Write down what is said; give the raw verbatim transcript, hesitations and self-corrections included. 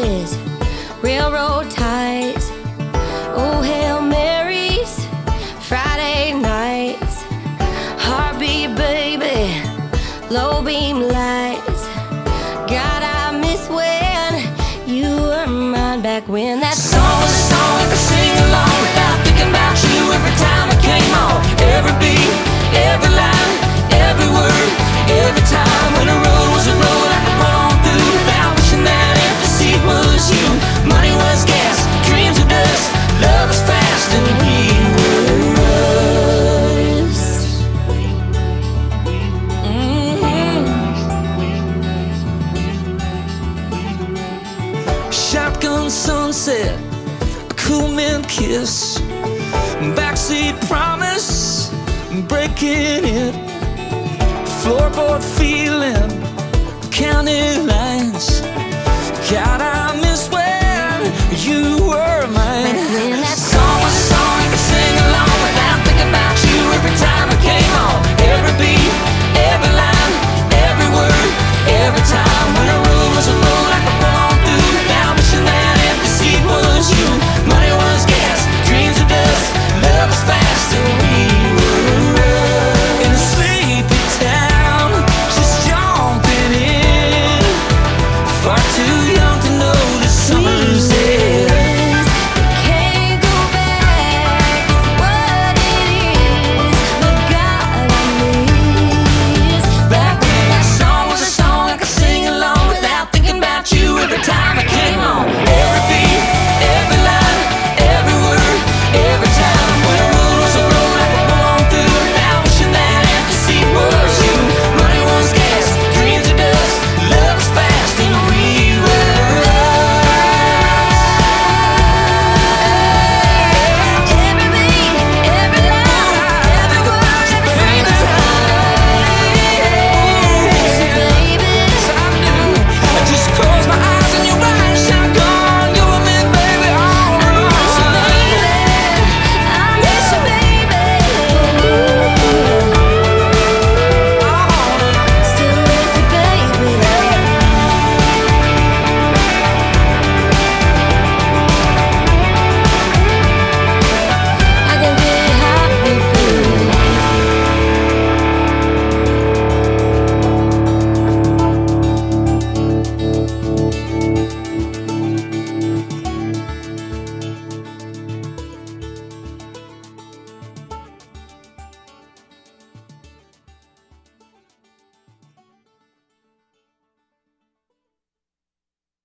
promises, railroad ties, oh Hail Marys, Friday nights, heartbeat baby, low beam lights. God, I miss when you were mine back when that song was a song I could sing along without thinking about you every time it came on. Every beat, every line, every word, every time when the road was a road I could run on through without wishing that empty seat was you. Money was gas, dreams were dust, love was fast, and we were us. Mm-hmm. Shotgun sunset, a cool man kiss, backseat promise, breaking it, floorboard feeling, county lines. God, I